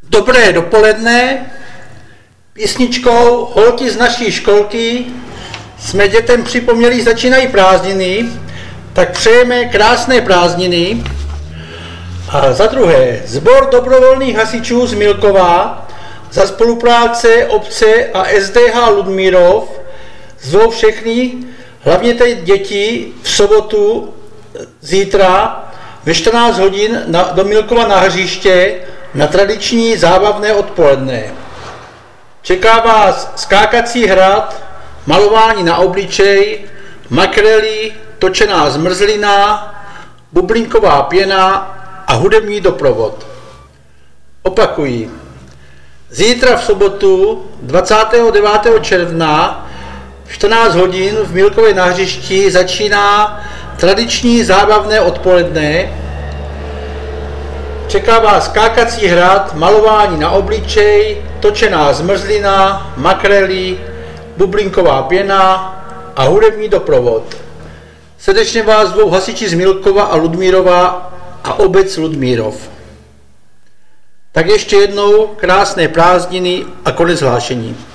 Dobré dopoledne. Písničkou Holky z naší školky jsme dětem připomněli, začínají prázdniny, tak přejeme krásné prázdniny. A za druhé, Sbor dobrovolných hasičů z Milkova za spolupráce obce a SDH Ludmírov zvou všechny, hlavně ty děti, v sobotu zítra ve 14 hodin do Milkova na hřiště na tradiční zábavné odpoledne. Čeká vás skákací hrad, malování na obličej, makrely, točená zmrzlina, bublinková pěna a hudební doprovod. Opakuji. Zítra v sobotu 29. června v 14 hodin v Milkově na hřišti začíná tradiční zábavné odpoledne. Čeká vás skákací hrad, malování na obličej, točená zmrzlina, makrely, bublinková pěna a hudební doprovod. Srdečně vás zvou hasiči z Milkova a Ludmírova a obec Ludmírov. Tak ještě jednou krásné prázdniny a konec hlášení.